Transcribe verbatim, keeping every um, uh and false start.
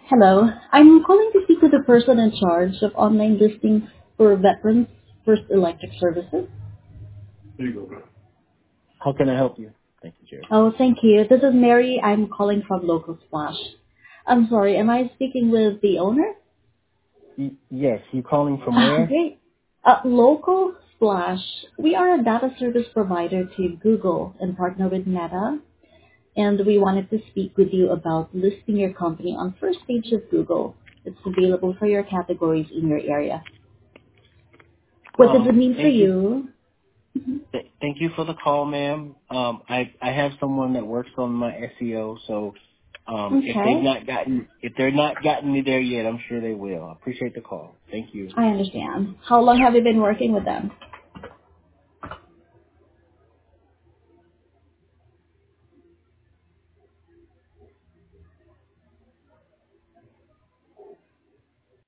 Hello. I'm calling to speak with the person in charge of online listing for Veterans First Electric Services. How can I help you? Thank you, Jerry. Oh, thank you. This is Mary. I'm calling from Local Splash. I'm sorry, am I speaking with the owner? Y- yes, you calling from Ah, where? great. Uh, Local Splash. We are a data service provider to Google and partner with Meta, and we wanted to speak with you about listing your company on first page of Google. It's available for your categories in your area. What does it Um, mean for thank you. you? Th- thank you for the call, ma'am. Um, I I have someone that works on my S E O, so um, if they've Okay, not gotten if they're not gotten me there yet, I'm sure they will. I appreciate the call. Thank you. I understand. How long have you been working with them?